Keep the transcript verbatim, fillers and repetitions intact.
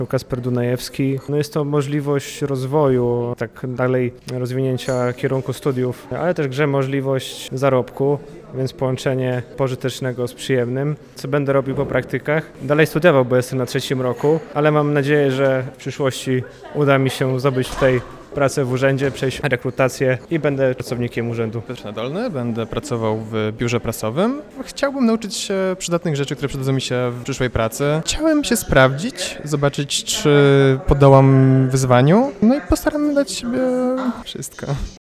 Kasper Dunajewski. No jest to możliwość rozwoju, tak dalej rozwinięcia kierunku studiów, ale też grze możliwość zarobku, więc połączenie pożytecznego z przyjemnym, co będę robił po praktykach. Dalej studiował, bo jestem na trzecim roku, ale mam nadzieję, że w przyszłości uda mi się zdobyć tutaj pracę w urzędzie, przejść rekrutację i będę pracownikiem urzędu. Piotr Nadolny, będę pracował w biurze prasowym. Chciałbym nauczyć się przydatnych rzeczy, które przydadzą mi się w przyszłej pracy. Chciałem się sprawdzić, zobaczyć, czy podołam wyzwaniu, no i postaram się dać siebie wszystko.